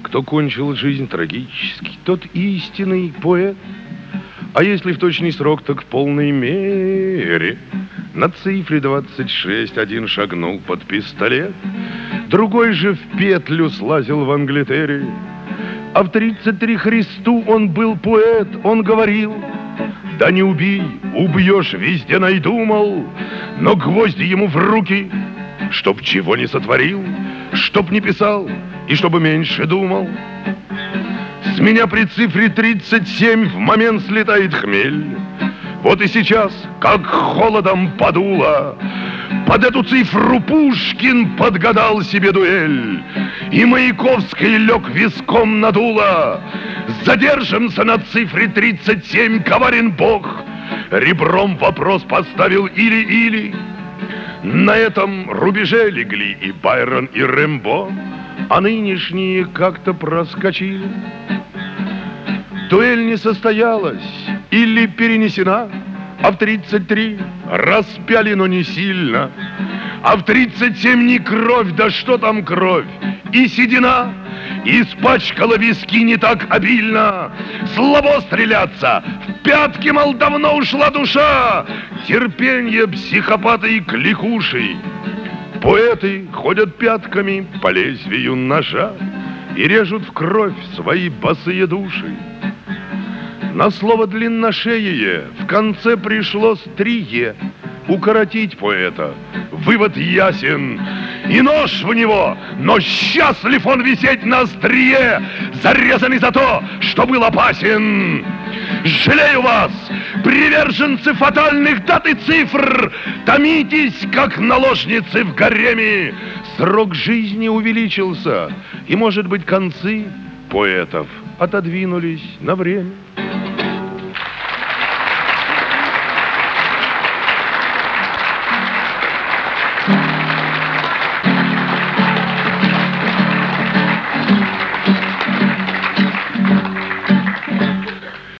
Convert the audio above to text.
Кто кончил жизнь трагически, тот истинный поэт. А если в точный срок, так в полной мере. На цифре 26 один шагнул под пистолет, другой же в петлю слазил в Англитере. А в 33 Христу он был поэт, он говорил: да не убей, убьешь, везде найду, мол. Но гвозди ему в руки, чтоб чего не сотворил, чтоб не писал и чтобы меньше думал. С меня при цифре 37 в момент слетает хмель. Вот и сейчас, как холодом подуло, под эту цифру Пушкин подгадал себе дуэль. И Маяковский лег виском надуло. Задержимся на цифре 37, коварен Бог. Ребром вопрос поставил или-или. На этом рубеже легли и Байрон, и Рэмбо, а нынешние как-то проскочили. Дуэль не состоялась или перенесена, а в 33 распяли, но не сильно. А в 37 не кровь, да что там кровь, и седина испачкала виски не так обильно. Слабо стреляться, в пятки, мол, давно ушла душа. Терпенье психопата и кликуши. Поэты ходят пятками по лезвию ножа и режут в кровь свои босые души. На слово «длинношеее» в конце пришлось 3 «е». Укоротить поэта. Вывод ясен. И нож в него, но счастлив он висеть на острие, зарезанный за то, что был опасен. Жалею вас, приверженцы фатальных дат и цифр. Томитесь, как наложницы в гареме. Срок жизни увеличился, и, может быть, концы поэтов отодвинулись на время.